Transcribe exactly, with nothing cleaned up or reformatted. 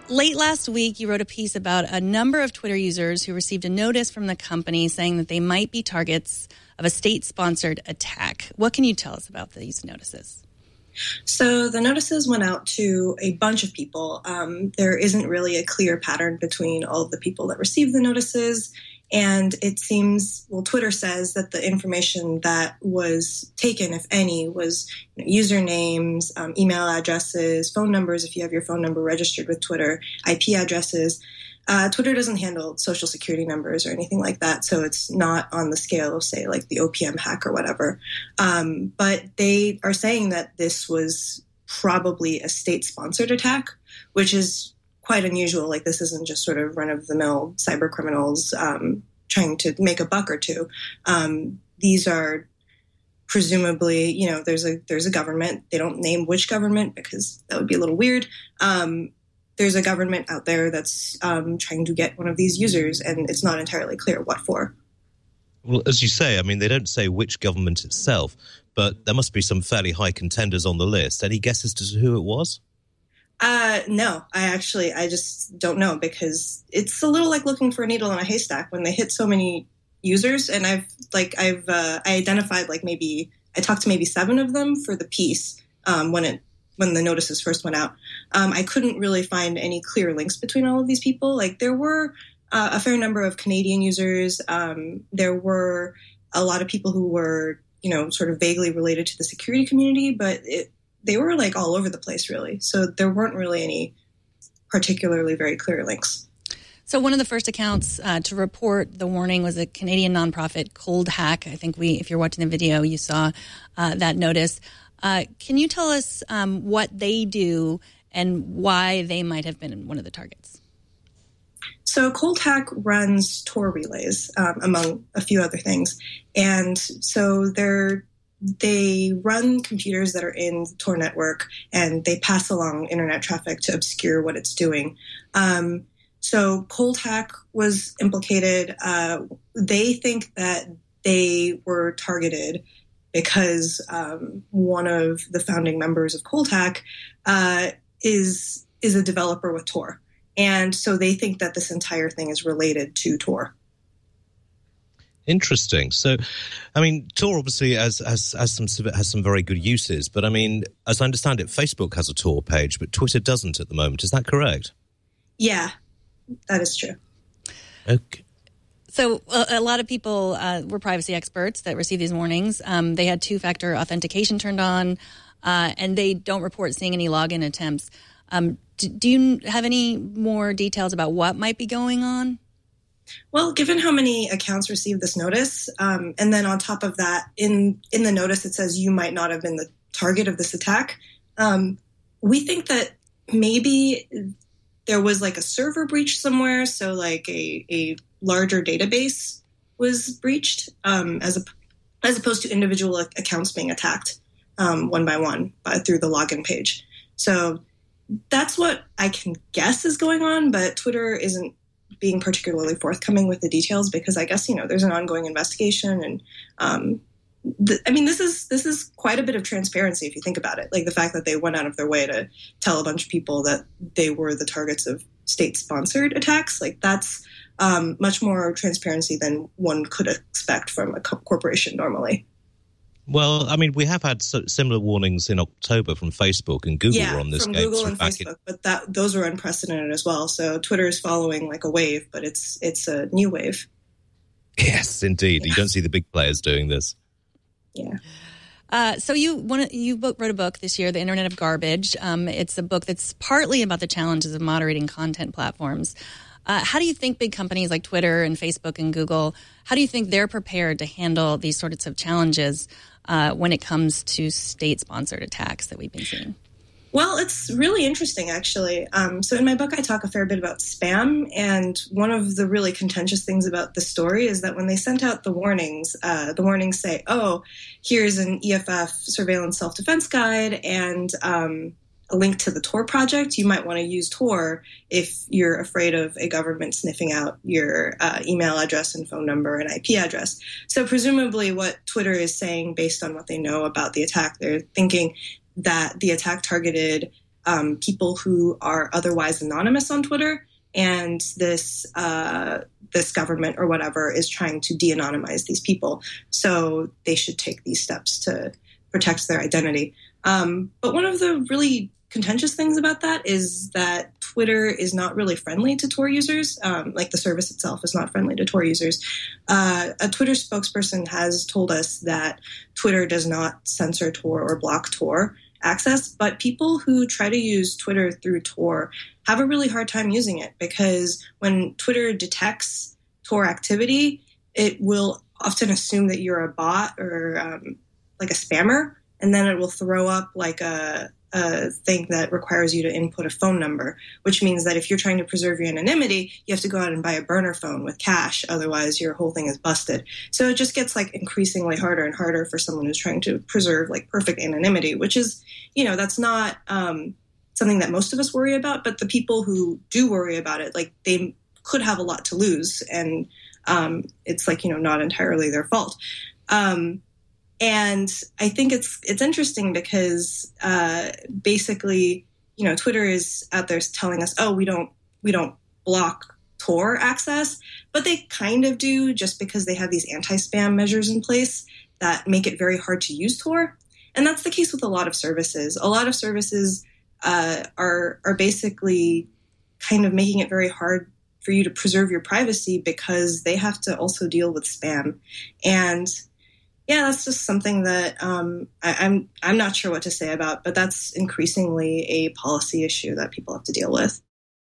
Late last week, you wrote a piece about a number of Twitter users who received a notice from the company saying that they might be targets of a state-sponsored attack. What can you tell us about these notices? So the notices went out to a bunch of people. Um, there isn't really a clear pattern between all of the people that received the notices. And it seems, well, Twitter says that the information that was taken, if any, was you know, usernames, um, email addresses, phone numbers, if you have your phone number registered with Twitter, I P addresses. Uh, Twitter doesn't handle social security numbers or anything like that, so it's not on the scale of, say, like the O P M hack or whatever. Um, but they are saying that this was probably a state-sponsored attack, which is quite unusual. Like, this isn't just sort of run-of-the-mill cyber criminals um, trying to make a buck or two. Um, these are presumably, you know, there's a there's a government. They don't name which government because that would be a little weird. Um, there's a government out there that's um, trying to get one of these users, and it's not entirely clear what for. Well, as you say, I mean, they don't say which government itself, but there must be some fairly high contenders on the list. Any guesses as to who it was? Uh, no, I actually, I just don't know, because it's a little like looking for a needle in a haystack when they hit so many users. And I've like, I've, uh, I identified like maybe, I talked to maybe seven of them for the piece, um, when it, when the notices first went out. Um, I couldn't really find any clear links between all of these people. Like, there were uh, a fair number of Canadian users. Um, there were a lot of people who were, you know, sort of vaguely related to the security community, but it, they were like all over the place, really. So there weren't really any particularly very clear links. So one of the first accounts uh, to report the warning was a Canadian nonprofit, Cold Hack. I think we, if you're watching the video, you saw uh, that notice. Uh, can you tell us um, what they do and why they might have been one of the targets? So Cold Hack runs Tor relays, um, among a few other things. And so they're They run computers that are in the Tor network, and they pass along internet traffic to obscure what it's doing. Um, so Cold Hack was implicated. Uh, they think that they were targeted because um, one of the founding members of Cold Hack uh, is is a developer with Tor, and so they think that this entire thing is related to Tor. Interesting. So, I mean, Tor obviously has, has, has some has some very good uses, but I mean, as I understand it, Facebook has a Tor page, but Twitter doesn't at the moment. Is that correct? Yeah, that is true. Okay. So a, a lot of people uh, were privacy experts that received these warnings. Um, they had two-factor authentication turned on, uh, and they don't report seeing any login attempts. Um, do, do you have any more details about what might be going on? Well, given how many accounts received this notice, um, and then on top of that, in, in the notice it says you might not have been the target of this attack, um, we think that maybe there was like a server breach somewhere, so like a, a larger database was breached, um, as a, as opposed to individual accounts being attacked um, one by one by, through the login page. So that's what I can guess is going on, but Twitter isn't being particularly forthcoming with the details because I guess, you know, there's an ongoing investigation. And um, th- I mean, this is this is quite a bit of transparency if you think about it. Like the fact that they went out of their way to tell a bunch of people that they were the targets of state-sponsored attacks. Like that's um, much more transparency than one could expect from a co- corporation normally. Well, I mean, we have had similar warnings in October from Facebook and Google yeah, on this from game. Google and Facebook, in- but that those are unprecedented as well. So Twitter is following like a wave, but it's it's a new wave. Yes, indeed. Yeah. You don't see the big players doing this. Yeah. Uh, so you one, you wrote a book this year, The Internet of Garbage. Um, it's a book that's partly about the challenges of moderating content platforms. Uh, how do you think big companies like Twitter and Facebook and Google, how do you think they're prepared to handle these sorts of challenges uh, when it comes to state-sponsored attacks that we've been seeing? Well, it's really interesting, actually. Um, so in my book, I talk a fair bit about spam. And one of the really contentious things about the story is that when they sent out the warnings, uh, the warnings say, oh, here's an E F F surveillance self-defense guide and um, a link to the Tor project. You might want to use Tor if you're afraid of a government sniffing out your uh, email address and phone number and I P address. So presumably what Twitter is saying based on what they know about the attack, they're thinking that the attack targeted um, people who are otherwise anonymous on Twitter, and this uh, this government or whatever is trying to de-anonymize these people. So they should take these steps to protect their identity. Um, but one of the really contentious things about that is that Twitter is not really friendly to Tor users. Um, like the service itself is not friendly to Tor users. Uh, a Twitter spokesperson has told us that Twitter does not censor Tor or block Tor access, but people who try to use Twitter through Tor have a really hard time using it, because when Twitter detects Tor activity, it will often assume that you're a bot or um, like a spammer, and then it will throw up like a, a thing that requires you to input a phone number, which means that if you're trying to preserve your anonymity, you have to go out and buy a burner phone with cash. Otherwise, your whole thing is busted. So it just gets like increasingly harder and harder for someone who's trying to preserve like perfect anonymity, which is, you know, that's not um, something that most of us worry about. But the people who do worry about it, like they could have a lot to lose. And um, it's like, you know, not entirely their fault. Um, And I think it's it's interesting because uh, basically, you know, Twitter is out there telling us, oh, we don't we don't block Tor access, but they kind of do, just because they have these anti-spam measures in place that make it very hard to use Tor. And that's the case with a lot of services. A lot of services uh, are are basically kind of making it very hard for you to preserve your privacy, because they have to also deal with spam. And yeah, that's just something that um, I, I'm I'm not sure what to say about, but that's increasingly a policy issue that people have to deal with.